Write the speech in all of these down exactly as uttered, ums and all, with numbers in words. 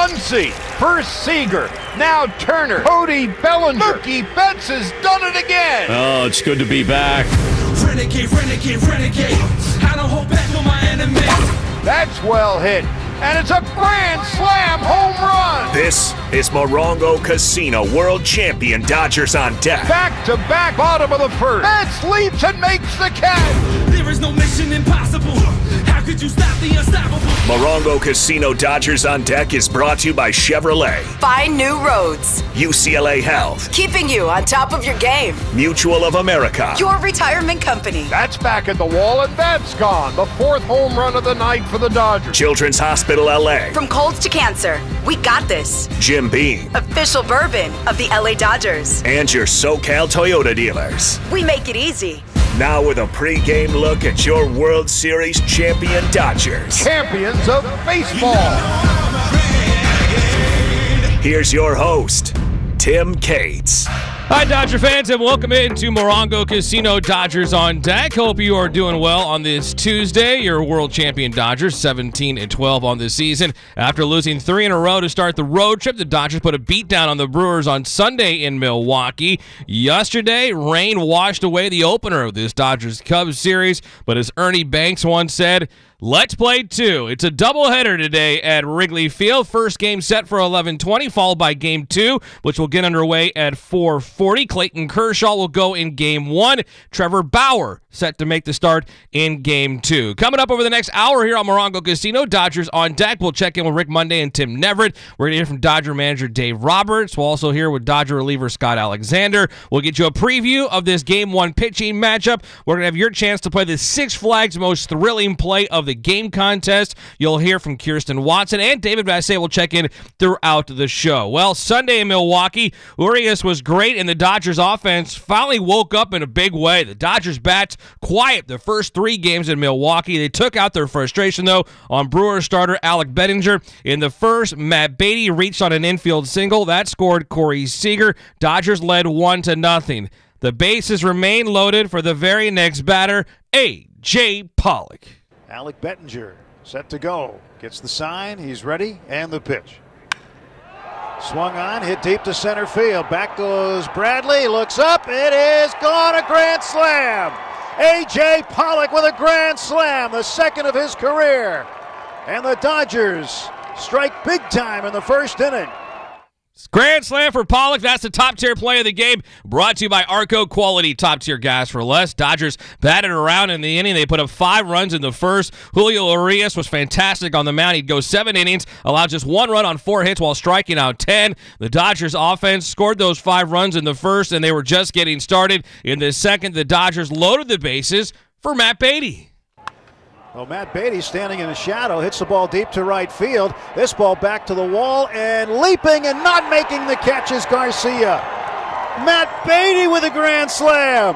Muncy. First Seager. Now Turner. Cody Bellinger. Mookie Betts has done it again. Oh, it's good to be back. Renegade, renegade, renegade. I don't hold back on my enemies. That's well hit. And it's a grand slam home run. This is Morongo Casino World Champion Dodgers on deck. Back to back, bottom of the first. Betts leaps and makes the catch. There is no mission impossible. How could you stop the unstoppable? Morongo Casino Dodgers on deck is brought to you by Chevrolet. Find new roads. U C L A Health. Keeping you on top of your game. Mutual of America. Your retirement company. That's back at the wall, and that's gone. The fourth home run of the night for the Dodgers. Children's Hospital L A. From colds to cancer, we got this. Jim Beam. Official bourbon of the L A Dodgers. And your SoCal Toyota dealers. We make it easy. Now with a pre-game look at your World Series champion Dodgers. Champions of baseball. Here's your host, Tim Cates. Hi, Dodger fans, and welcome into Morongo Casino Dodgers on deck. Hope you are doing well on this Tuesday. Your world champion Dodgers, seventeen and twelve on the season. After losing three in a row to start the road trip, the Dodgers put a beat down on the Brewers on Sunday in Milwaukee. Yesterday, rain washed away the opener of this Dodgers-Cubs series, but as Ernie Banks once said, let's play two. It's a doubleheader today at Wrigley Field. First game set for eleven twenty, followed by game two, which will get underway at four forty. Clayton Kershaw will go in game one. Trevor Bauer set to make the start in game two. Coming up over the next hour here on Morongo Casino, Dodgers on deck. We'll check in with Rick Monday and Tim Neverett. We're going to hear from Dodger manager Dave Roberts. We'll also hear with Dodger reliever Scott Alexander. We'll get you a preview of this game one pitching matchup. We're going to have your chance to play the Six Flags most thrilling play of the game contest. You'll hear from Kirsten Watson, and David Vassay will check in throughout the show. Well, Sunday in Milwaukee, Urias was great, and the Dodgers offense finally woke up in a big way. The Dodgers bats quiet the first three games in Milwaukee. They took out their frustration, though, on Brewers starter Alec Bettinger. In the first, Matt Beatty reached on an infield single. That scored Corey Seager. Dodgers led one to nothing. The bases remain loaded for the very next batter, A J Pollock. Alec Bettinger set to go. Gets the sign. He's ready. And the pitch. Swung on. Hit deep to center field. Back goes Bradley. Looks up. It is gone. A grand slam. A J Pollock with a grand slam. The second of his career. And the Dodgers strike big time in the first inning. Grand slam for Pollock. That's the top-tier play of the game, brought to you by Arco Quality Top-Tier Gas for Less. Dodgers batted around in the inning. They put up five runs in the first. Julio Urias was fantastic on the mound. He'd go seven innings, allowed just one run on four hits while striking out ten. The Dodgers offense scored those five runs in the first, and they were just getting started. In the second, the Dodgers loaded the bases for Matt Beatty. Well, Matt Beatty standing in the shadow, hits the ball deep to right field. This ball back to the wall, and leaping and not making the catch is Garcia. Matt Beatty with a grand slam.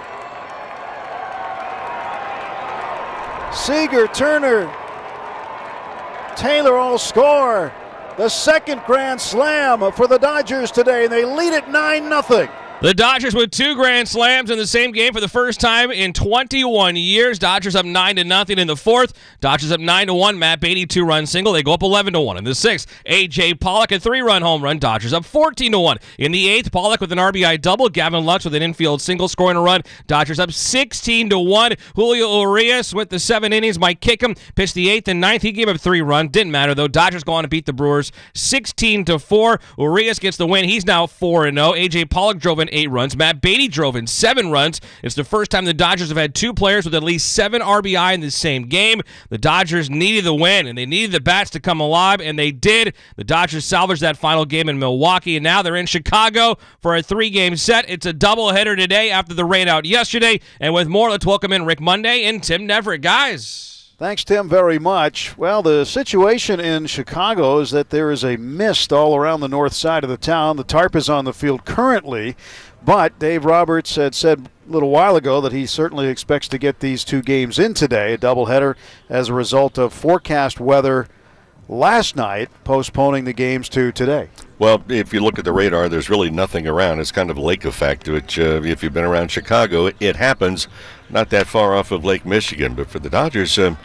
Seager, Turner, Taylor all score. The second grand slam for the Dodgers today, and they lead it nine nothing. The Dodgers with two grand slams in the same game for the first time in twenty-one years. Dodgers up nine to nothing in the fourth. Dodgers up nine to one. Matt Beatty two-run single. They go up eleven to one in the sixth. A J Pollock a three-run home run. Dodgers up fourteen to one. In the eighth, Pollock with an R B I double. Gavin Lux with an infield single scoring a run. Dodgers up sixteen to one. Julio Urias with the seven innings. Mike Kickham pitched the eighth and ninth. He gave up three runs. Didn't matter though. Dodgers go on to beat the Brewers sixteen to four. Urias gets the win. He's now four and oh. A J Pollock drove in eight runs. Matt Beatty drove in seven runs. It's the first time the Dodgers have had two players with at least seven R B I in the same game. The Dodgers needed the win, and they needed the bats to come alive, and they did. The Dodgers salvaged that final game in Milwaukee, and now they're in Chicago for a three-game set. It's a doubleheader today after the rain out yesterday. And with more, let's welcome in Rick Monday and Tim Neverett. Guys. Thanks, Tim, very much. Well, the situation in Chicago is that there is a mist all around the north side of the town. The tarp is on the field currently, but Dave Roberts had said a little while ago that he certainly expects to get these two games in today, a doubleheader, as a result of forecast weather last night, postponing the games to today. Well, if you look at the radar, there's really nothing around. It's kind of a lake effect, which uh, if you've been around Chicago, it happens not that far off of Lake Michigan. But for the Dodgers, um,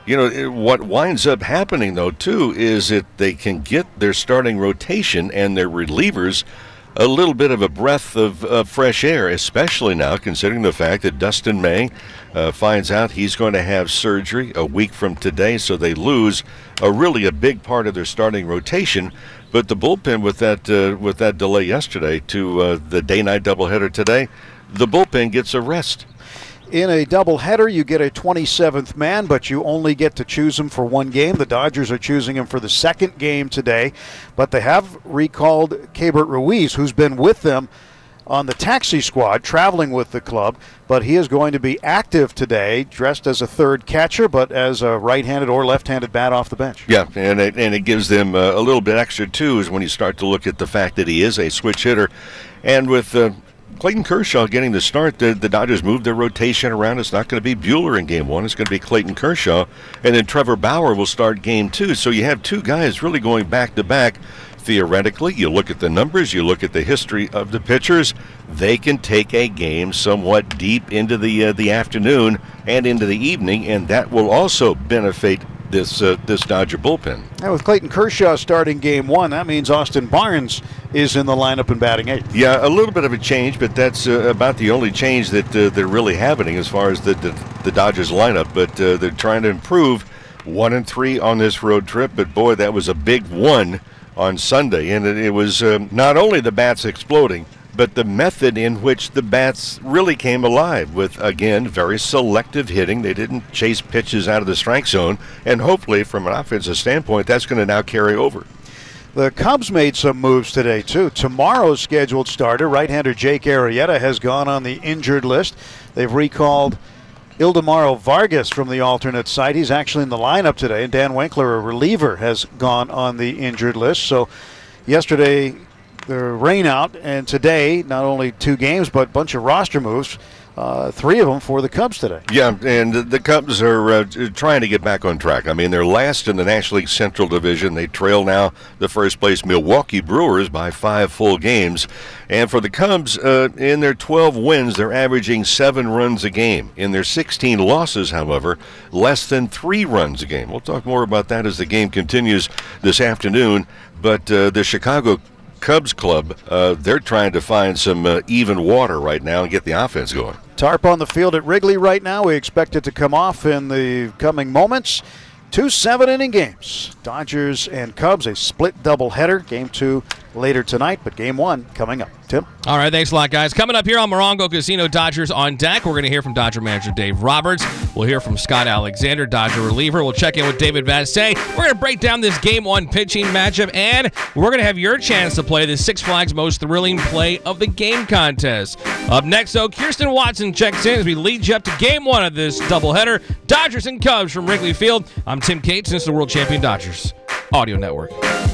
You know, it, what winds up happening, though, too, is that they can get their starting rotation and their relievers a little bit of a breath of, of fresh air, especially now considering the fact that Dustin May uh, finds out he's going to have surgery a week from today, so they lose a really a big part of their starting rotation. But the bullpen, with that uh, with that delay yesterday to uh, the day-night doubleheader today, the bullpen gets a rest. In a doubleheader, you get a twenty-seventh man, but you only get to choose him for one game. The Dodgers are choosing him for the second game today, but they have recalled Keibert Ruiz, who's been with them on the taxi squad, traveling with the club, but he is going to be active today, dressed as a third catcher, but as a right-handed or left-handed bat off the bench. Yeah, and it, and it gives them uh, a little bit extra, too, is when you start to look at the fact that he is a switch hitter. And with uh, Clayton Kershaw getting the start, the, the Dodgers moved their rotation around. It's not going to be Buehler in game one. It's going to be Clayton Kershaw. And then Trevor Bauer will start game two. So you have two guys really going back-to-back. Theoretically, you look at the numbers, you look at the history of the pitchers, they can take a game somewhat deep into the uh, the afternoon and into the evening, and that will also benefit this uh, this Dodger bullpen. Now with Clayton Kershaw starting game one, that means Austin Barnes is in the lineup and batting eighth. Yeah, a little bit of a change, but that's uh, about the only change that uh, they're really happening as far as the the, the Dodgers lineup. But uh, they're trying to improve one and three on this road trip. But boy, that was a big one on Sunday, and it, it was um, not only the bats exploding, but the method in which the bats really came alive with, again, very selective hitting. They didn't chase pitches out of the strike zone, and hopefully, from an offensive standpoint, that's going to now carry over. The Cubs made some moves today, too. Tomorrow's scheduled starter, right-hander Jake Arrieta, has gone on the injured list. They've recalled Ildemaro Vargas from the alternate site. He's actually in the lineup today. And Dan Winkler, a reliever, has gone on the injured list. So yesterday, the rain out, and today, not only two games, but a bunch of roster moves. Uh, three of them for the Cubs today. Yeah, and the Cubs are uh, trying to get back on track. I mean, they're last in the National League Central Division. They trail now the first-place Milwaukee Brewers by five full games. And for the Cubs, uh, in their twelve wins, they're averaging seven runs a game. In their sixteen losses, however, less than three runs a game. We'll talk more about that as the game continues this afternoon. But uh, the Chicago Cubs club, uh, they're trying to find some uh, even water right now and get the offense going. Tarp on the field at Wrigley right now. We expect it to come off in the coming moments. Two seven-inning games. Dodgers and Cubs, a split doubleheader. Game two later tonight, but game one coming up. Tim? All right, thanks a lot, guys. Coming up here on Morongo Casino, Dodgers on deck. We're going to hear from Dodger manager Dave Roberts. We'll hear from Scott Alexander, Dodger reliever. We'll check in with David Vassegh. We're going to break down this game one pitching matchup, and we're going to have your chance to play the Six Flags Most Thrilling Play of the Game contest. Up next, though, Kirsten Watson checks in as we lead you up to game one of this doubleheader. Dodgers and Cubs from Wrigley Field. I'm Tim Cates, and this is the World Champion Dodgers Audio Network.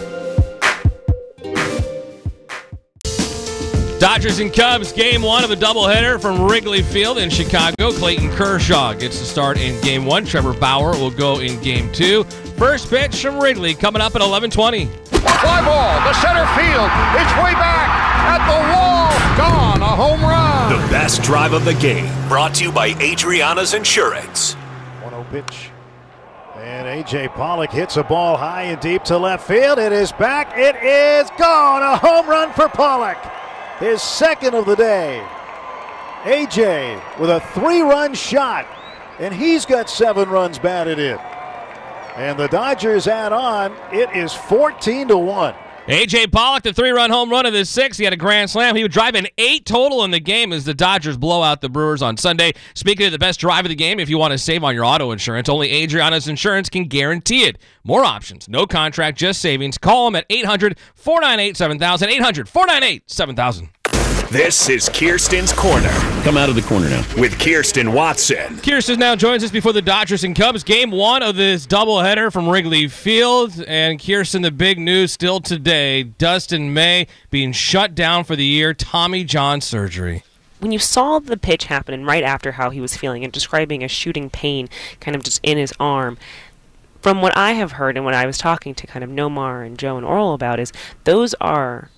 Dodgers and Cubs, game one of a doubleheader from Wrigley Field in Chicago. Clayton Kershaw gets to start in game one. Trevor Bauer will go in game two. First pitch from Wrigley coming up at eleven twenty. Fly ball to center field. It's way back at the wall. Gone. A home run. The best drive of the game, brought to you by Adriana's Insurance. one oh pitch. And A J Pollock hits a ball high and deep to left field. It is back. It is gone. A home run for Pollock. His second of the day. A J with a three-run shot, and he's got seven runs batted in. And the Dodgers add on. It is fourteen to one. A J Pollock, the three-run home run of the sixth. He had a grand slam. He would drive an eight total in the game as the Dodgers blow out the Brewers on Sunday. Speaking of the best drive of the game, if you want to save on your auto insurance, only Adriana's Insurance can guarantee it. More options, no contract, just savings. Call them at eight hundred, four nine eight, seven thousand, eight hundred, four nine eight, seven thousand. This is Kirsten's Corner. Come out of the corner now. With Kirsten Watson. Kirsten now joins us before the Dodgers and Cubs. Game one of this doubleheader from Wrigley Field. And Kirsten, the big news still today, Dustin May being shut down for the year, Tommy John surgery. When you saw the pitch happen and right after how he was feeling and describing a shooting pain kind of just in his arm, from what I have heard and what I was talking to kind of Nomar and Joe and Oral about is those are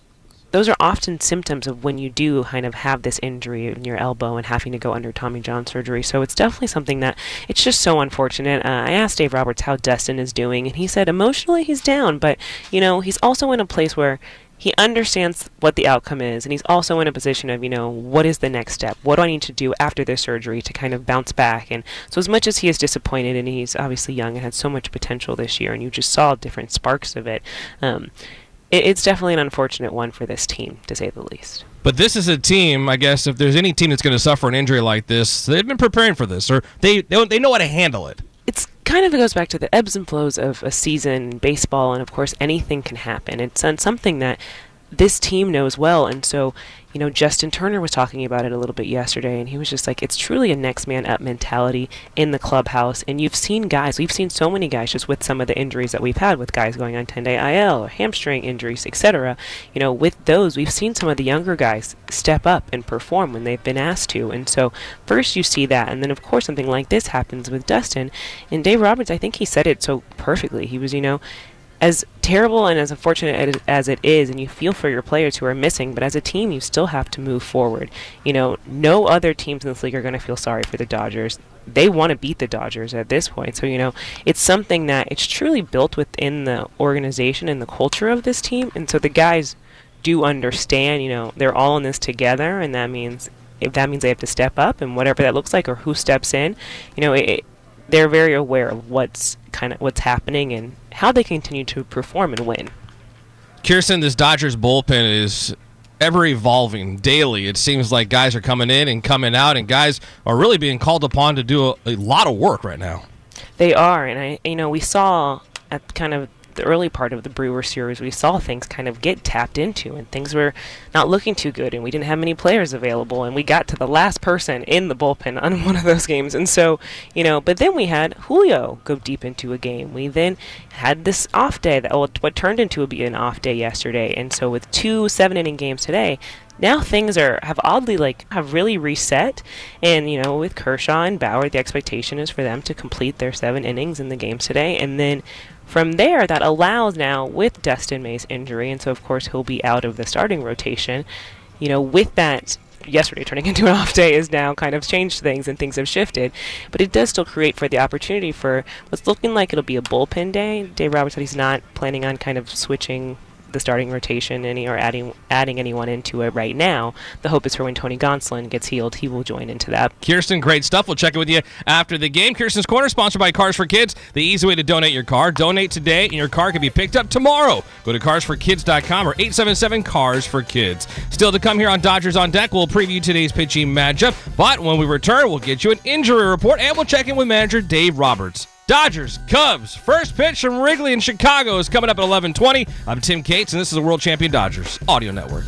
those are often symptoms of when you do kind of have this injury in your elbow and having to go under Tommy John surgery. So it's definitely something that it's just so unfortunate. Uh, I asked Dave Roberts how Dustin is doing, and he said emotionally he's down, but, you know, he's also in a place where he understands what the outcome is, and he's also in a position of, you know, what is the next step? What do I need to do after this surgery to kind of bounce back? And so as much as he is disappointed, and he's obviously young and had so much potential this year, and you just saw different sparks of it, um, it it's definitely an unfortunate one for this team, to say the least. But this is a team, I guess, if there's any team that's going to suffer an injury like this, they've been preparing for this, or they, they, they know how to handle it. It's kind of goes back to the ebbs and flows of a season, baseball, and of course anything can happen. It's uh, something that this team knows well, and so, you know, Justin Turner was talking about it a little bit yesterday, and he was just like, it's truly a next man up mentality in the clubhouse, and you've seen guys, we've seen so many guys just with some of the injuries that we've had with guys going on ten-day I L or hamstring injuries, et cetera. You know, with those, we've seen some of the younger guys step up and perform when they've been asked to, and so first you see that, and then of course something like this happens with Dustin, and Dave Roberts, I think he said it so perfectly. He was, you know, as terrible and as unfortunate as it is, and you feel for your players who are missing, but as a team, you still have to move forward. You know, no other teams in this league are going to feel sorry for the Dodgers. They want to beat the Dodgers at this point. So, you know, it's something that it's truly built within the organization and the culture of this team. And so the guys do understand, you know, they're all in this together, and that means if that means they have to step up, and whatever that looks like or who steps in, you know, it, they're very aware of what's kind of what's happening and how they continue to perform and win. Kirsten, this Dodgers bullpen is ever evolving daily. It seems like guys are coming in and coming out, and guys are really being called upon to do a, a lot of work right now. They are, and I, you know, we saw at kind of the early part of the Brewer series, we saw things kind of get tapped into, and things were not looking too good, and we didn't have many players available, and we got to the last person in the bullpen on one of those games. And so, you know, but then we had Julio go deep into a game. We then had this off day, that well, what turned into a, be an off day yesterday, and so with two seven-inning games today, now things are have oddly like have really reset, and you know, with Kershaw and Bauer, the expectation is for them to complete their seven innings in the games today, and then from there, that allows now, with Dustin May's injury, and so of course he'll be out of the starting rotation, you know, with that yesterday turning into an off day has now kind of changed things and things have shifted, but it does still create for the opportunity for what's looking like it'll be a bullpen day. Dave Roberts said he's not planning on kind of switching the starting rotation any or adding adding anyone into it right now. The hope is for when Tony Gonsolin gets healed, he will join into that. Kirsten, great stuff. We'll check in with you after the game. Kirsten's Corner, sponsored by Cars for Kids, the easy way to donate your car. Donate today, and your car can be picked up tomorrow. Go to cars for kids dot com or eight seven seven, cars for kids. Still to come here on Dodgers on Deck, we'll preview today's pitching matchup, but when we return, we'll get you an injury report, and we'll check in with manager Dave Roberts. Dodgers, Cubs, first pitch from Wrigley in Chicago is coming up at eleven twenty. I'm Tim Cates, and this is the World Champion Dodgers Audio Network.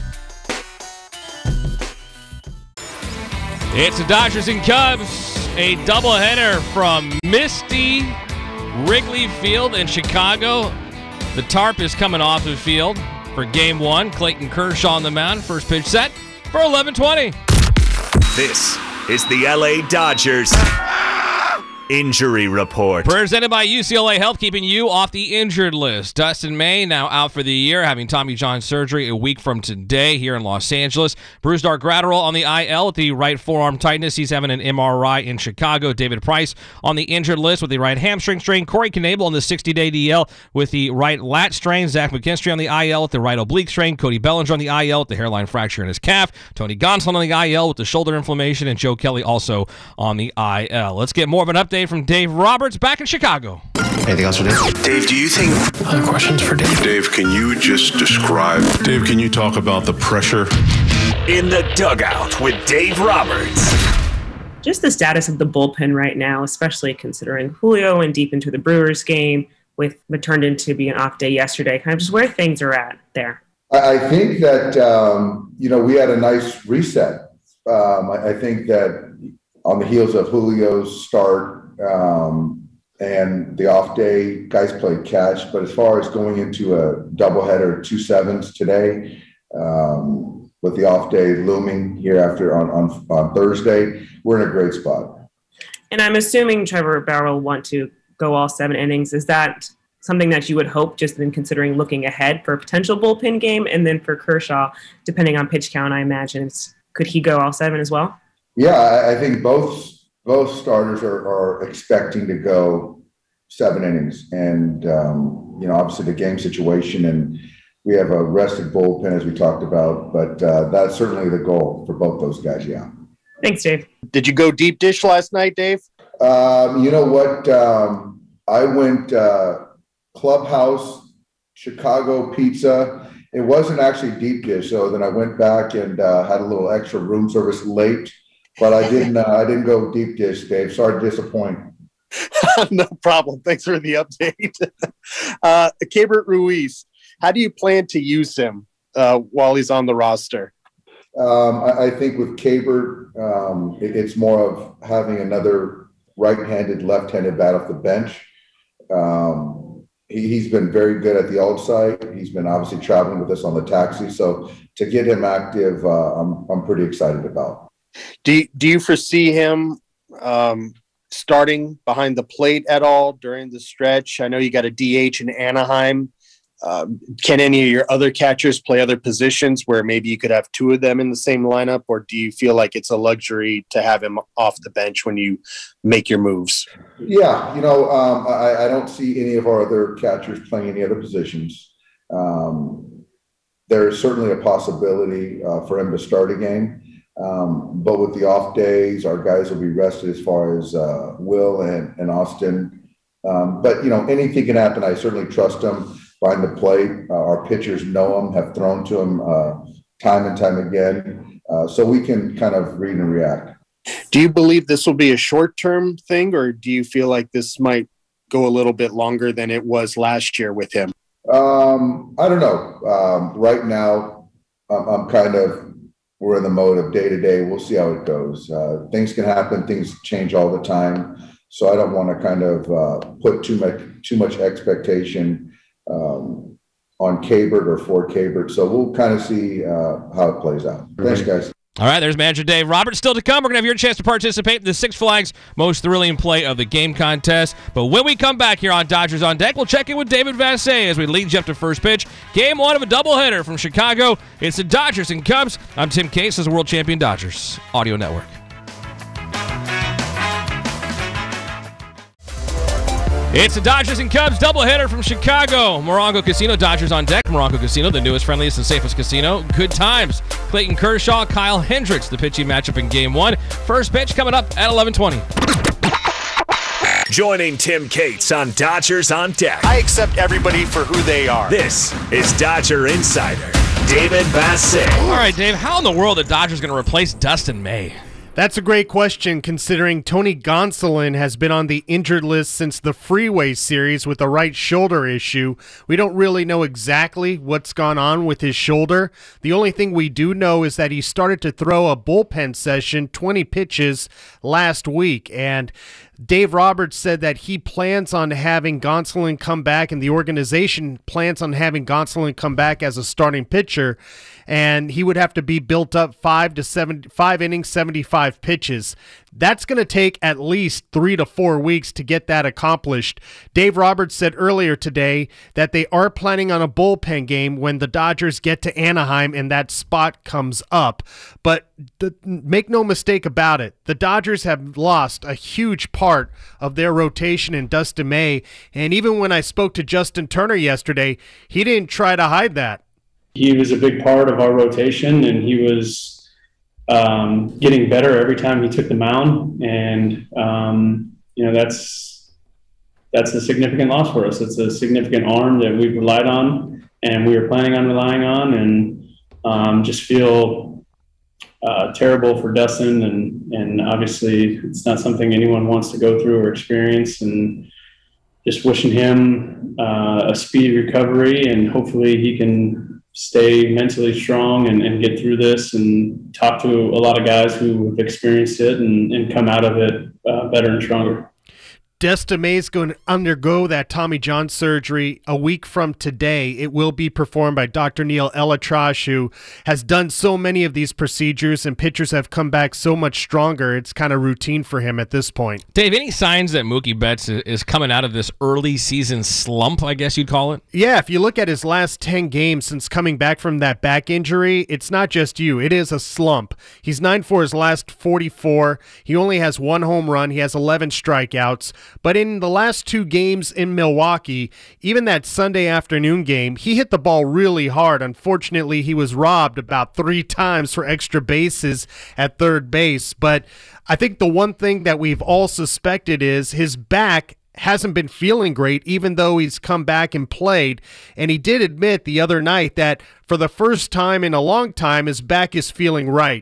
It's the Dodgers and Cubs, a doubleheader from misty Wrigley Field in Chicago. The tarp is coming off the field for game one. Clayton Kershaw on the mound, first pitch set for eleven twenty. This is the L A Dodgers Injury Report. Presented by U C L A Health, keeping you off the injured list. Dustin May now out for the year, having Tommy John surgery a week from today here in Los Angeles. Brusdar Graterol on the I L with the right forearm tightness. He's having an M R I in Chicago. David Price on the injured list with the right hamstring strain. Corey Knebel on the sixty-day D L with the right lat strain. Zach McKinstry on the I L with the right oblique strain. Cody Bellinger on the I L with the hairline fracture in his calf. Tony Gonsolin on the I L with the shoulder inflammation. And Joe Kelly also on the I L. Let's get more of an update from Dave Roberts back in Chicago. Anything else for Dave? Dave, do you think... Other questions for Dave? Dave, can you just describe... Dave, can you talk about the pressure? In the Dugout with Dave Roberts. Just the status of the bullpen right now, especially considering Julio and deep into the Brewers game with what turned into be an off day yesterday, kind of just where things are at there. I think that, um, you know, we had a nice reset. Um, I, I think that on the heels of Julio's start um, and the off day, guys played catch. But as far as going into a doubleheader, two sevens today, um, with the off day looming here after on, on, on Thursday, we're in a great spot. And I'm assuming Trevor Bauer will want to go all seven innings. Is that something that you would hope, just in considering looking ahead for a potential bullpen game? And then for Kershaw, depending on pitch count, I imagine, it's, could he go all seven as well? Yeah, I, I think both both starters are, are expecting to go seven innings. And, um, you know, obviously the game situation, and we have a rested bullpen, as we talked about, but uh, that's certainly the goal for both those guys, yeah. Thanks, Dave. Did you go deep dish last night, Dave? Um, you know what? Um, I went uh, Clubhouse, Chicago Pizza. It wasn't actually deep dish, so then I went back and uh, had a little extra room service late, but I didn't. Uh, I didn't go deep dish, Dave. Sorry to disappoint. No problem. Thanks for the update. uh, Keibert Ruiz, how do you plan to use him uh, while he's on the roster? Um, I, I think with Keibert, um, it, it's more of having another right-handed, left-handed bat off the bench. Um, he, he's been very good at the outside. He's been obviously traveling with us on the taxi. So to get him active, uh, I'm I'm pretty excited about. Do you, do you foresee him um, starting behind the plate at all during the stretch? I know you got a D H in Anaheim. Um, can any of your other catchers play other positions where maybe you could have two of them in the same lineup, or do you feel like it's a luxury to have him off the bench when you make your moves? Yeah, you know, um, I, I don't see any of our other catchers playing any other positions. Um, there is certainly a possibility uh, for him to start a game, um, but with the off days, our guys will be rested as far as uh, Will and, and Austin. Um, but, you know, anything can happen. I certainly trust them behind the plate. Uh, our pitchers know him, have thrown to him uh, time and time again. Uh, so we can kind of read and react. Do you believe this will be a short-term thing, or do you feel like this might go a little bit longer than it was last year with him? Um, I don't know. Um, right now, I'm, I'm kind of, we're in the mode of day to day. We'll see how it goes. Uh, things can happen. Things change all the time. So I don't want to kind of uh, put too much, too much expectation Um, on Keibert or for Keibert. So we'll kind of see uh, how it plays out. Thanks, guys. All right, there's Manager Dave Roberts. Still to come, we're going to have your chance to participate in the Six Flags Most Thrilling Play of the Game contest. But when we come back here on Dodgers on Deck, we'll check in with David Vassegh as we lead you up to first pitch. Game one of a doubleheader from Chicago. It's the Dodgers and Cubs. I'm Tim Case, as World Champion Dodgers Audio Network. It's the Dodgers and Cubs doubleheader from Chicago. Morongo Casino, Dodgers on Deck. Morongo Casino, the newest, friendliest, and safest casino. Good times. Clayton Kershaw, Kyle Hendricks, the pitching matchup in Game one. First pitch coming up at eleven twenty. Joining Tim Cates on Dodgers on Deck. I accept everybody for who they are. This is Dodger Insider David Vassegh. All right, Dave, how in the world are the Dodgers going to replace Dustin May? That's a great question, considering Tony Gonsolin has been on the injured list since the Freeway Series with a right shoulder issue. We don't really know exactly what's gone on with his shoulder. The only thing we do know is that he started to throw a bullpen session, twenty pitches, last week, and Dave Roberts said that he plans on having Gonsolin come back, and the organization plans on having Gonsolin come back as a starting pitcher, and he would have to be built up five to seven, five innings, seventy-five pitches. That's going to take at least three to four weeks to get that accomplished. Dave Roberts said earlier today that they are planning on a bullpen game when the Dodgers get to Anaheim and that spot comes up. But the, make no mistake about it, the Dodgers have lost a huge part of their rotation in Dustin May. And even when I spoke to Justin Turner yesterday, he didn't try to hide that. He was a big part of our rotation, and he was um, getting better every time he took the mound. And, um, you know, that's that's a significant loss for us. It's a significant arm that we've relied on and we were planning on relying on, and um, just feel uh, terrible for Dustin. And, and obviously it's not something anyone wants to go through or experience, and just wishing him uh, a speedy recovery, and hopefully he can stay mentally strong and, and get through this, and talk to a lot of guys who have experienced it and, and come out of it uh, better and stronger. Dustin May's going to undergo that Tommy John surgery a week from today. It will be performed by Doctor Neil ElAttrache, who has done so many of these procedures, and pitchers have come back so much stronger. It's kind of routine for him at this point. Dave, any signs that Mookie Betts is coming out of this early season slump, I guess you'd call it? Yeah, if you look at his last ten games since coming back from that back injury, it's not just you. It is a slump. He's nine for his last forty-four. He only has one home run. He has eleven strikeouts. But in the last two games in Milwaukee, even that Sunday afternoon game, he hit the ball really hard. Unfortunately, he was robbed about three times for extra bases at third base. But I think the one thing that we've all suspected is his back hasn't been feeling great, even though he's come back and played. And he did admit the other night that for the first time in a long time, his back is feeling right.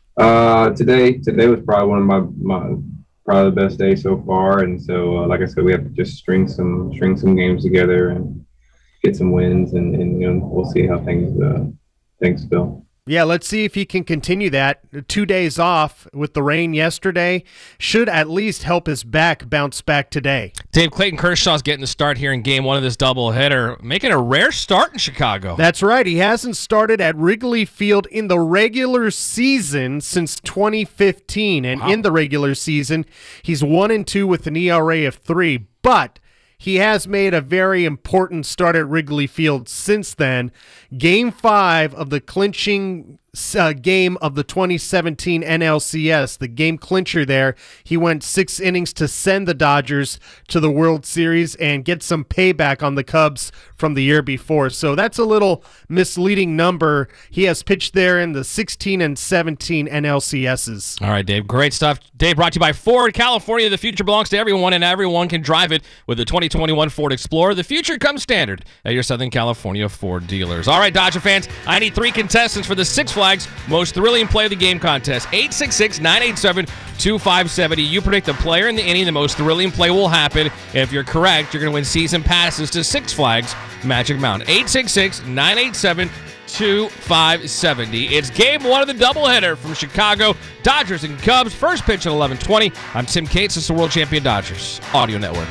Uh, today, today was probably one of my, my probably the best day so far. And so, uh, like I said, we have to just string some string some games together and get some wins, and, and you know, we'll see how things uh, things go. Yeah, let's see if he can continue that. Two days off with the rain yesterday should at least help his back bounce back today. Dave, Clayton Kershaw's getting the start here in game one of this doubleheader, making a rare start in Chicago. That's right. He hasn't started at Wrigley Field in the regular season since twenty fifteen. And wow. In the regular season, he's one and two with an E R A of three. But he has made a very important start at Wrigley Field since then. Game five of the clinching uh, game of the twenty seventeen N L C S, the game clincher there. He went six innings to send the Dodgers to the World Series and get some payback on the Cubs from the year before. So that's a little misleading number. He has pitched there in the sixteen and seventeen N L C Ss. All right, Dave. Great stuff. Dave, brought to you by Ford. California, the future belongs to everyone, and everyone can drive it with the twenty twenty-one Ford Explorer. The future comes standard at your Southern California Ford dealers. All right, Dodger fans, I need three contestants for the Six Flags Most Thrilling Play of the Game contest. eight six six, nine eight seven, two five seven zero. You predict the player in the inning the most thrilling play will happen. If you're correct, you're going to win season passes to Six Flags Magic Mountain. eight six six, nine eight seven, two five seven zero. It's game one of the doubleheader from Chicago. Dodgers and Cubs. First pitch at eleven twenty. I'm Tim Cates. This is the World Champion Dodgers Audio Network.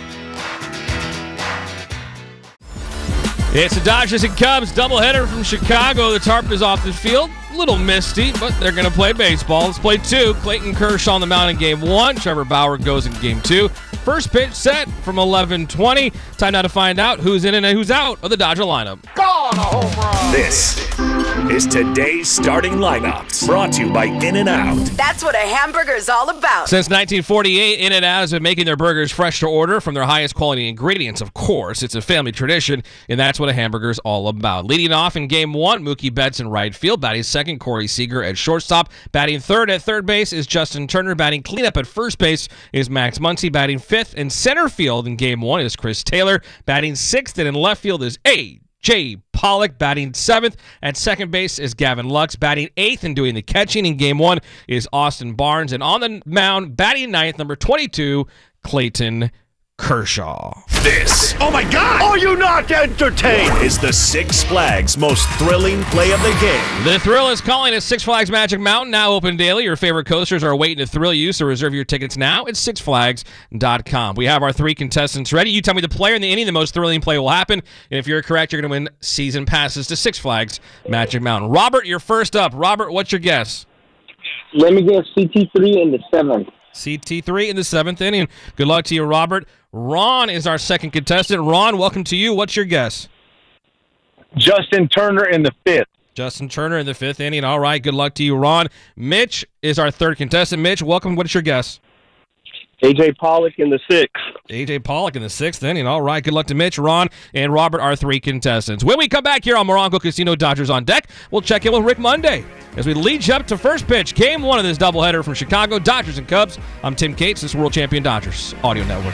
It's the Dodgers and Cubs doubleheader from Chicago. The tarp is off the field. A little misty, but they're going to play baseball. Let's play two. Clayton Kershaw on the mound in game one. Trevor Bauer goes in game two. First pitch set from eleven twenty. Time now to find out who's in and who's out of the Dodger lineup. Gone, a home run. This is today's starting lineups, brought to you by In-N-Out. That's what a hamburger is all about. Since nineteen forty-eight, In-N-Out has been making their burgers fresh to order from their highest quality ingredients, of course. It's a family tradition, and that's what a hamburger is all about. Leading off in game one, Mookie Betts in right field. Batting second, Corey Seager at shortstop. Batting third at third base is Justin Turner. Batting cleanup at first base is Max Muncy. Batting fifth in center field in game one is Chris Taylor. Batting sixth and in left field is A J Pollock. Batting seventh at second base is Gavin Lux. Batting eighth and doing the catching in game one is Austin Barnes. And on the mound, batting ninth, number twenty-two, Clayton Kershaw. This, Oh my God! Are you not entertained? is the Six Flags Most Thrilling Play of the Game. The thrill is calling at Six Flags Magic Mountain, now open daily. Your favorite coasters are waiting to thrill you, so reserve your tickets now at six flags dot com. We have our three contestants ready. You tell me the player in the inning the most thrilling play will happen, and if you're correct, you're going to win season passes to Six Flags Magic Mountain. Robert, you're first up. Robert, what's your guess? Let me guess C T three in the seventh. C T three in the seventh inning. Good luck to you, Robert. Ron is our second contestant. Ron, welcome to you. What's your guess? Justin Turner in the fifth. Justin Turner in the fifth inning. All right, good luck to you, Ron. Mitch is our third contestant. Mitch, welcome. What's your guess? A J Pollock in the sixth. A J Pollock in the sixth inning. All right, good luck to Mitch, Ron, and Robert, our three contestants. When we come back here on Morongo Casino Dodgers on Deck, we'll check in with Rick Monday as we lead you up to first pitch, game one of this doubleheader from Chicago, Dodgers and Cubs. I'm Tim Cates. This is World Champion Dodgers Audio Network.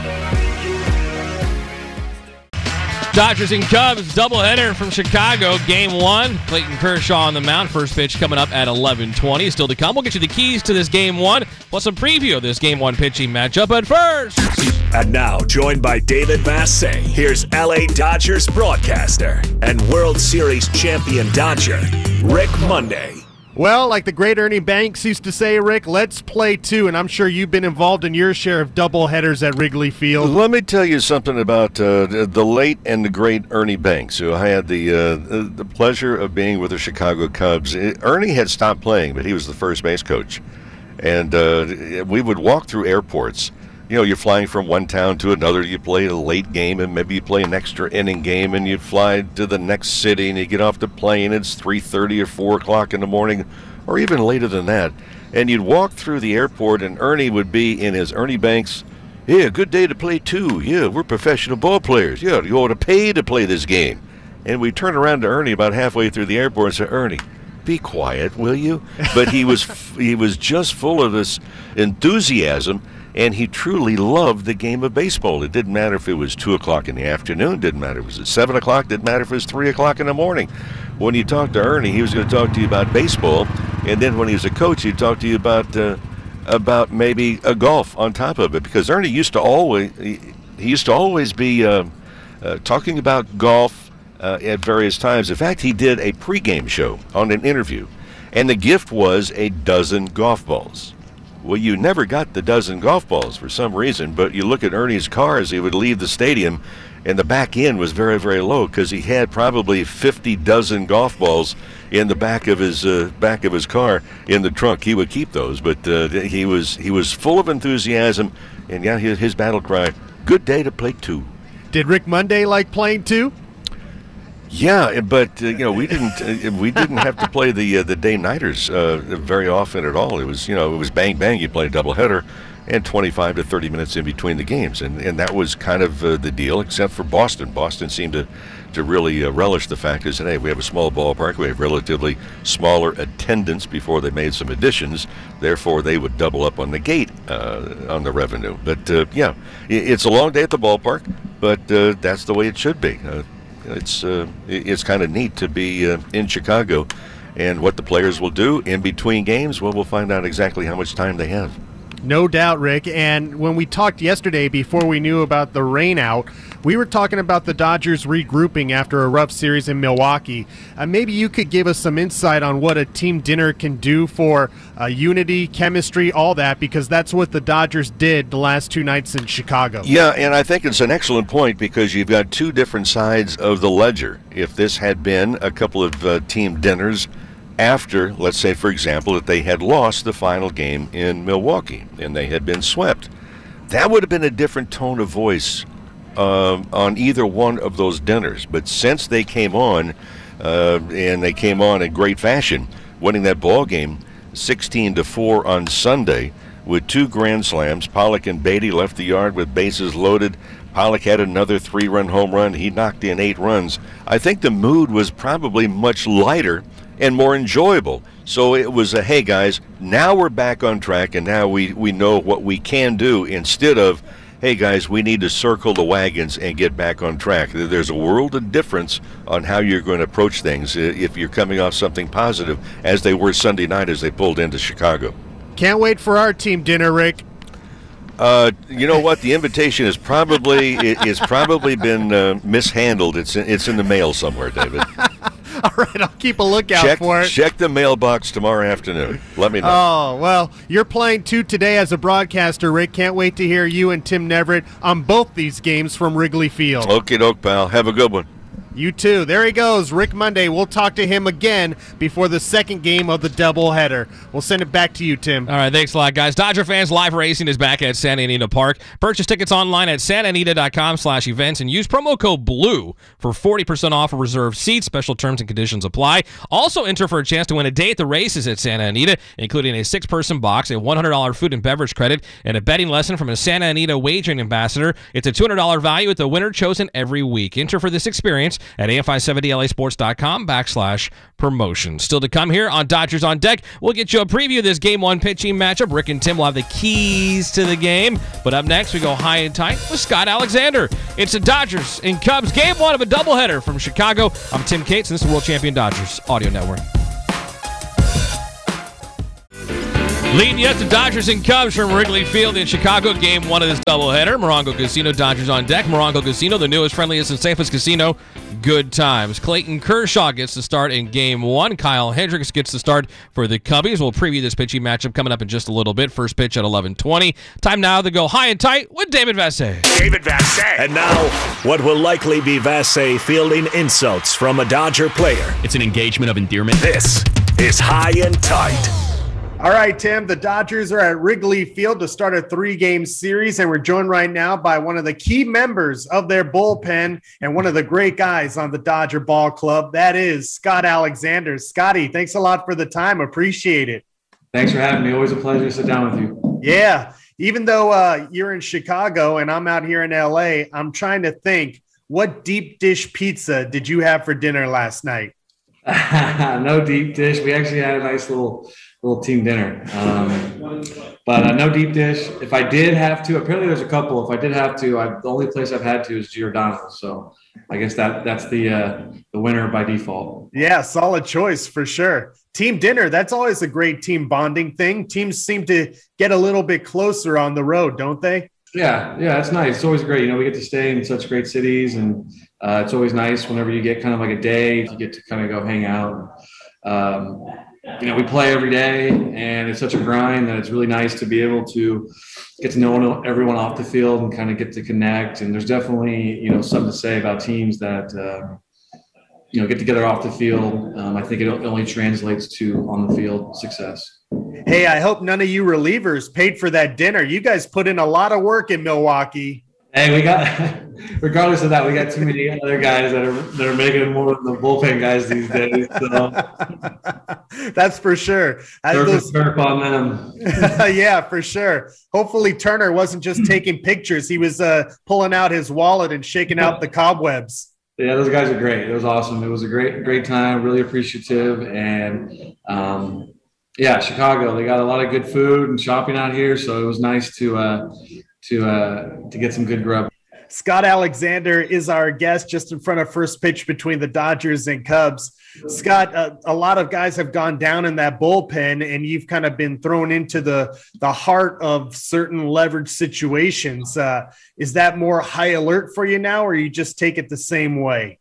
Dodgers and Cubs doubleheader from Chicago, game one. Clayton Kershaw on the mound. First pitch coming up at eleven twenty. Still to come. We'll get you the keys to this game one, plus a preview of this game one pitching matchup. But first, And now, joined by David Massey, here's L A Dodgers broadcaster and World Series champion Dodger, Rick Monday. Well, like the great Ernie Banks used to say, Rick, let's play two, and I'm sure you've been involved in your share of doubleheaders at Wrigley Field. Let me tell you something about uh, the late and the great Ernie Banks, who I had the uh, the pleasure of being with the Chicago Cubs. Ernie had stopped playing, but he was the first base coach. And uh, we would walk through airports. You know, you're flying from one town to another. You play a late game, and maybe you play an extra inning game, and you fly to the next city, and you get off the plane. It's three thirty or four o'clock in the morning, or even later than that. And you'd walk through the airport, and Ernie would be in his Ernie Banks. Yeah, good day to play two. Yeah, we're professional ball players. Yeah, you ought to pay to play this game. And we turn around to Ernie about halfway through the airport and say, Ernie, be quiet, will you? But he was he was just full of this enthusiasm. And he truly loved the game of baseball. It didn't matter if it was two o'clock in the afternoon. Didn't matter if it was at seven o'clock. Didn't matter if it was three o'clock in the morning. When you talked to Ernie, he was going to talk to you about baseball. And then when he was a coach, he'd talk to you about uh, about maybe a golf on top of it. Because Ernie used to always he, he used to always be uh, uh, talking about golf uh, at various times. In fact, he did a pregame show on an interview, and the gift was a dozen golf balls. Well, you never got the dozen golf balls for some reason, but you look at Ernie's car as he would leave the stadium, and the back end was very, very low because he had probably fifty dozen golf balls in the back of his uh, back of his car in the trunk. He would keep those, but uh, he was he was full of enthusiasm, and yeah, his, his battle cry: "Good day to play two." Did Rick Monday like playing two? Yeah, but uh, you know we didn't uh, we didn't have to play the uh, the day nighters uh, very often at all. It was you know it was bang bang. You play a doubleheader, and twenty-five to thirty minutes in between the games, and and that was kind of uh, the deal. Except for Boston, Boston seemed to to really uh, relish the fact that hey, we have a small ballpark, we have relatively smaller attendance before they made some additions. Therefore, they would double up on the gate uh, on the revenue. But uh, yeah, it's a long day at the ballpark, but uh, that's the way it should be. Uh, It's uh, it's kind of neat to be uh, in Chicago, and what the players will do in between games, well, we'll find out exactly how much time they have. No doubt, Rick. And when we talked yesterday, before we knew about the rain out, we were talking about the Dodgers regrouping after a rough series in Milwaukee. Uh, maybe you could give us some insight on what a team dinner can do for uh, unity, chemistry, all that, because that's what the Dodgers did the last two nights in Chicago. Yeah, and I think it's an excellent point because you've got two different sides of the ledger. If this had been a couple of uh, team dinners after, let's say, for example, that they had lost the final game in Milwaukee and they had been swept, that would have been a different tone of voice um, on either one of those dinners. But since they came on, uh, and they came on in great fashion, winning that ball game sixteen to four on Sunday with two grand slams. Pollock and Beatty left the yard with bases loaded. Pollock had another three-run home run. He knocked in eight runs. I think the mood was probably much lighter and more enjoyable. So it was a, hey, guys, now we're back on track, and now we, we know what we can do, instead of, hey, guys, we need to circle the wagons and get back on track. There's a world of difference on how you're going to approach things if you're coming off something positive, as they were Sunday night as they pulled into Chicago. Can't wait for our team dinner, Rick. Uh, you know what? The invitation is probably it, it's probably been uh, mishandled. It's in, it's in the mail somewhere, David. All right, I'll keep a lookout check, for it. Check the mailbox tomorrow afternoon. Let me know. Oh, well, you're playing two today as a broadcaster, Rick. Can't wait to hear you and Tim Neverett on both these games from Wrigley Field. Okie doke, pal. Have a good one. You too. There he goes, Rick Monday. We'll talk to him again before the second game of the doubleheader. We'll send it back to you, Tim. All right, thanks a lot, guys. Dodger Fans Live Racing is back at Santa Anita Park. Purchase tickets online at santaanita.com slash events and use promo code BLUE for forty percent off a reserved seat. Special terms and conditions apply. Also enter for a chance to win a day at the races at Santa Anita, including a six-person box, a one hundred dollars food and beverage credit, and a betting lesson from a Santa Anita wagering ambassador. It's a two hundred dollars value with the winner chosen every week. Enter for this experience at A F I seventy L A sports dot com backslash promotion. Still to come here on Dodgers on Deck, we'll get you a preview of this game one pitching matchup. Rick and Tim will have the keys to the game. But up next, we go high and tight with Scott Alexander. It's the Dodgers and Cubs, game one of a doubleheader from Chicago. I'm Tim Cates, and this is the World Champion Dodgers Audio Network. Leading yet the Dodgers and Cubs from Wrigley Field in Chicago. Game one of this doubleheader. Morongo Casino, Dodgers on deck. Morongo Casino, the newest, friendliest, and safest casino. Good times. Clayton Kershaw gets the start in game one. Kyle Hendricks gets the start for the Cubbies. We'll preview this pitching matchup coming up in just a little bit. First pitch at eleven twenty. Time now to go high and tight with David Vassegh. David Vassegh. And now, what will likely be Vassegh fielding insults from a Dodger player. It's an engagement of endearment. This is High and Tight. All right, Tim, the Dodgers are at Wrigley Field to start a three-game series, and we're joined right now by one of the key members of their bullpen and one of the great guys on the Dodger Ball Club. That is Scott Alexander. Scotty, thanks a lot for the time. Appreciate it. Thanks for having me. Always a pleasure to sit down with you. Yeah. Even though uh, you're in Chicago and I'm out here in L A, I'm trying to think, what deep dish pizza did you have for dinner last night? No deep dish. We actually had a nice little little team dinner. Um, but uh, no deep dish. If I did have to, apparently there's a couple. If I did have to, I, the only place I've had to is Giordano's. So I guess that that's the uh, the winner by default. Yeah, solid choice for sure. Team dinner, that's always a great team bonding thing. Teams seem to get a little bit closer on the road, don't they? Yeah, yeah, it's nice. It's always great. You know, we get to stay in such great cities, and uh, it's always nice whenever you get kind of like a day, you get to kind of go hang out. Um, you know, we play every day, and it's such a grind that it's really nice to be able to get to know everyone off the field and kind of get to connect. And there's definitely, you know, something to say about teams that, uh, you know, get together off the field. Um, I think it only translates to on the field success. Hey, I hope none of you relievers paid for that dinner. You guys put in a lot of work in Milwaukee. Hey, we got, regardless of that, we got too many other guys that are that are making more than the bullpen guys these days. So. That's for sure. Those, on them. Yeah, for sure. Hopefully Turner wasn't just taking pictures. He was uh, pulling out his wallet and shaking out the cobwebs. Yeah, those guys are great. It was awesome. It was a great, great time. Really appreciative. And, um, yeah, Chicago, they got a lot of good food and shopping out here. So it was nice to uh, to uh, to get some good grub. Scott Alexander is our guest just in front of first pitch between the Dodgers and Cubs. Scott, uh, a lot of guys have gone down in that bullpen, and you've kind of been thrown into the, the heart of certain leverage situations. Uh, is that more high alert for you now, or you just take it the same way?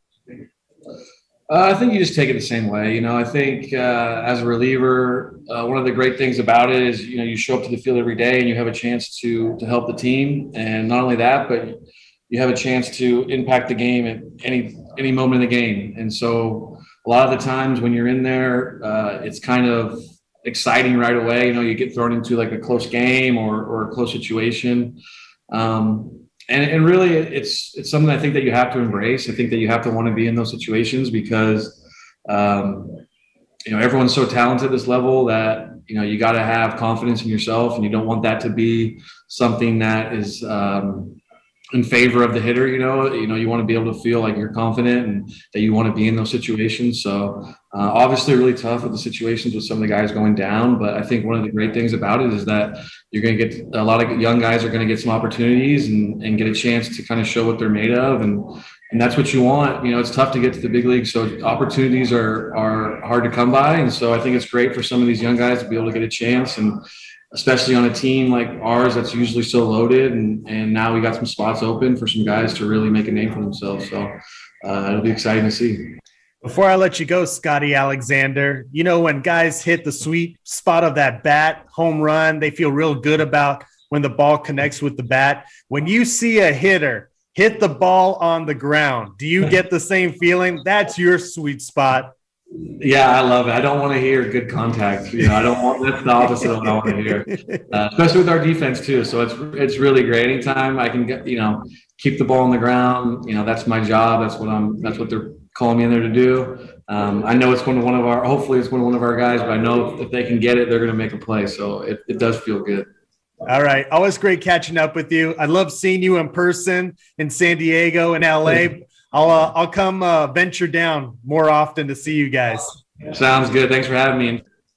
Uh, I think you just take it the same way. You know, I think uh, as a reliever, uh, one of the great things about it is, you know, you show up to the field every day and you have a chance to to help the team. And not only that, but you have a chance to impact the game at any any moment in the game. And so a lot of the times when you're in there, uh, it's kind of exciting right away. You know, you get thrown into like a close game or, or a close situation. Um, And, and really, it's it's something I think that you have to embrace. I think that you have to want to be in those situations because, um, you know, everyone's so talented at this level that, you know, you got to have confidence in yourself, and you don't want that to be something that is um, in favor of the hitter. You know, you know, you want to be able to feel like you're confident and that you want to be in those situations. So uh, obviously really tough with the situations with some of the guys going down. But I think one of the great things about it is that you're going to get a lot of young guys are going to get some opportunities and, and get a chance to kind of show what they're made of. And, and that's what you want. You know, it's tough to get to the big leagues. So opportunities are, are hard to come by. And so I think it's great for some of these young guys to be able to get a chance, and especially on a team like ours that's usually so loaded. And, and now we got some spots open for some guys to really make a name for themselves. So uh, it'll be exciting to see. Before I let you go, Scotty Alexander, you know, when guys hit the sweet spot of that bat, home run, they feel real good about when the ball connects with the bat. When you see a hitter hit the ball on the ground, do you get the same feeling? That's your sweet spot. Yeah, I love it. I don't want to hear good contact. You know, I don't want, that's the opposite of what I want to hear, uh, especially with our defense too. So it's, it's really great. Anytime I can get, you know, keep the ball on the ground, you know, that's my job. That's what I'm, that's what they're calling me in there to do. Um, I know it's going to one of our, hopefully it's going to one of our guys, but I know if they can get it, they're going to make a play. So it, it does feel good. All right. Always great catching up with you. I love seeing you in person in San Diego and L A. I'll, uh, I'll come uh, venture down more often to see you guys. Sounds good. Thanks for having me.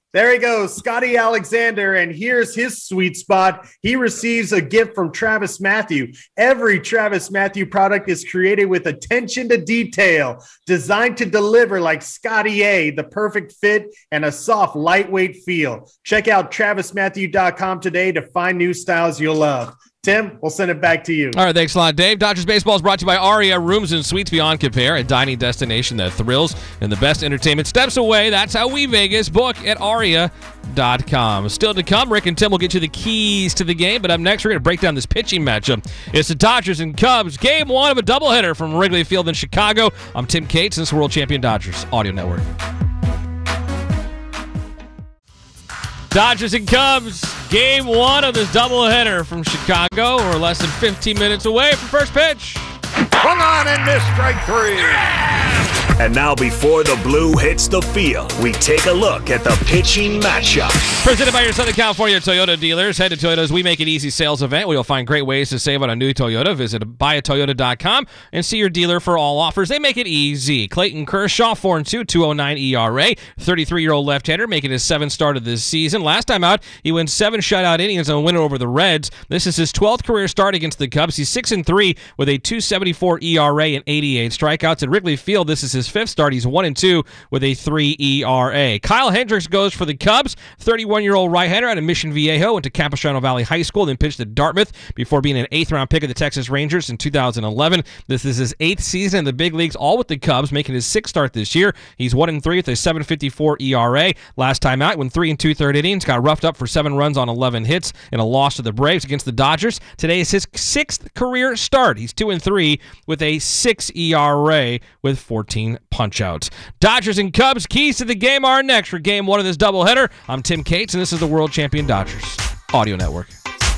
There he goes, Scotty Alexander, and here's his sweet spot. He receives a gift from Travis Matthew. Every Travis Matthew product is created with attention to detail, designed to deliver like Scotty A, the perfect fit and a soft, lightweight feel. Check out travis matthew dot com today to find new styles you'll love. Tim, we'll send it back to you. All right, thanks a lot, Dave. Dodgers Baseball is brought to you by Aria Rooms and Suites Beyond Compare, a dining destination that thrills and the best entertainment steps away. That's how we Vegas. Book at aria dot com. Still to come, Rick and Tim will get you the keys to the game, but up next, we're going to break down this pitching matchup. It's the Dodgers and Cubs, game one of a doubleheader from Wrigley Field in Chicago. I'm Tim Cates, and this is World Champion Dodgers Audio Network. Dodgers and Cubs, game one of this doubleheader from Chicago. We're less than fifteen minutes away from first pitch. Hung on and missed strike three. And now before the blue hits the field, we take a look at the pitching matchup. Presented by your Southern California Toyota dealers. Head to Toyota's We Make It Easy sales event where you'll find great ways to save on a new Toyota. Visit buy a toyota dot com and see your dealer for all offers. They make it easy. Clayton Kershaw, four and two, two oh nine E R A. thirty-three-year-old left-hander making his seventh start of this season. Last time out, he went seven shutout innings and a winner over the Reds. This is his twelfth career start against the Cubs. He's six and three with a two seventy-four E R A and eighty-eight strikeouts. At Wrigley Field, this is his fifth start. He's one and two with a three E R A. Kyle Hendricks goes for the Cubs. thirty-one-year-old right-hander out of Mission Viejo, went to Capistrano Valley High School, then pitched at Dartmouth before being an eighth-round pick of the Texas Rangers in two thousand eleven. This is his eighth season in the big leagues, all with the Cubs, making his sixth start this year. He's one and three with a seven fifty-four E R A. Last time out, went three and two-third innings, got roughed up for seven runs on eleven hits in a loss to the Braves against the Dodgers. Today is his sixth career start. He's two and three with a six E R A with fourteen punch-outs. Dodgers and Cubs, keys to the game are next for game one of this doubleheader. I'm Tim Cates, and this is the World Champion Dodgers Audio Network.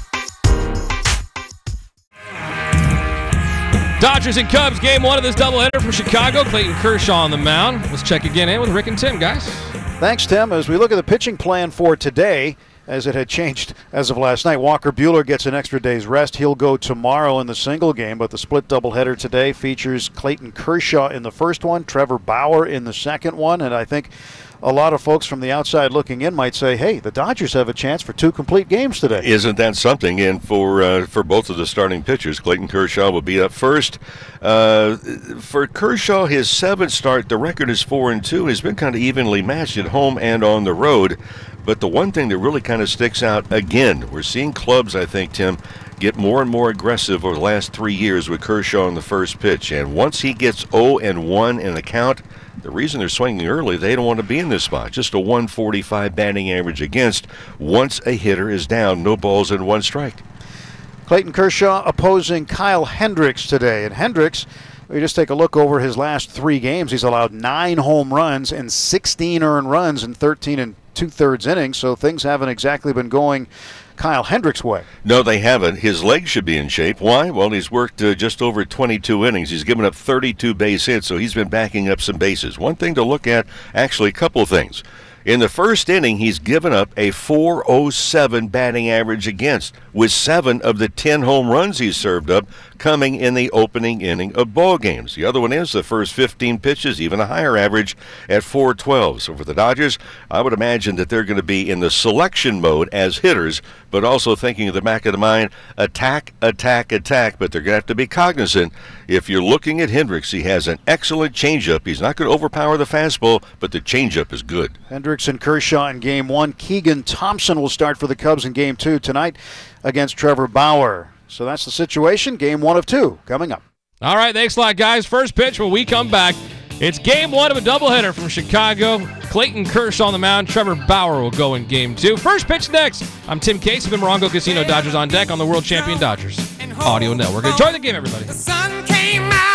Dodgers and Cubs, game one of this doubleheader from Chicago. Clayton Kershaw on the mound. Let's check again in with Rick and Tim, guys. Thanks, Tim. As we look at the pitching plan for today, as it had changed as of last night, Walker Buehler gets an extra day's rest. He'll go tomorrow in the single game, but the split doubleheader today features Clayton Kershaw in the first one, Trevor Bauer in the second one, and I think a lot of folks from the outside looking in might say, hey, the Dodgers have a chance for two complete games today. Isn't that something? And for uh, for both of the starting pitchers, Clayton Kershaw will be up first. Uh, for Kershaw, his seventh start, the record is four and two. He's been kind of evenly matched at home and on the road. But the one thing that really kind of sticks out, again, we're seeing clubs, I think, Tim, get more and more aggressive over the last three years with Kershaw on the first pitch. And once he gets oh and one in the count, the reason they're swinging early, they don't want to be in this spot. Just a one forty-five batting average against once a hitter is down, no balls and one strike. Clayton Kershaw opposing Kyle Hendricks today. And Hendricks, we just take a look over his last three games. He's allowed nine home runs and sixteen earned runs in thirteen and two-thirds innings, so things haven't exactly been going Kyle Hendricks' way. No, they haven't. His legs should be in shape. Why? Well, he's worked uh, just over twenty-two innings. He's given up thirty-two base hits, so he's been backing up some bases. One thing to look at, actually a couple of things. In the first inning, he's given up a four oh seven batting average against, with seven of the ten home runs he's served up coming in the opening inning of ball games. The other one is the first fifteen pitches, even a higher average at four twelve. So for the Dodgers, I would imagine that they're going to be in the selection mode as hitters, but also thinking in the back of the mind, attack, attack, attack. But they're going to have to be cognizant. If you're looking at Hendricks, he has an excellent changeup. He's not going to overpower the fastball, but the changeup is good. Hendricks and Kershaw in game one. Keegan Thompson will start for the Cubs in game two tonight against Trevor Bauer. So that's the situation. Game one of two coming up. All right, thanks a lot, guys. First pitch when we come back. It's game one of a doubleheader from Chicago. Clayton Kershaw on the mound. Trevor Bauer will go in game two. First pitch next. I'm Tim Cates of the Morongo Casino. Dodgers on deck on the World Champion Dodgers Audio Network. Enjoy the game, everybody. The sun came out.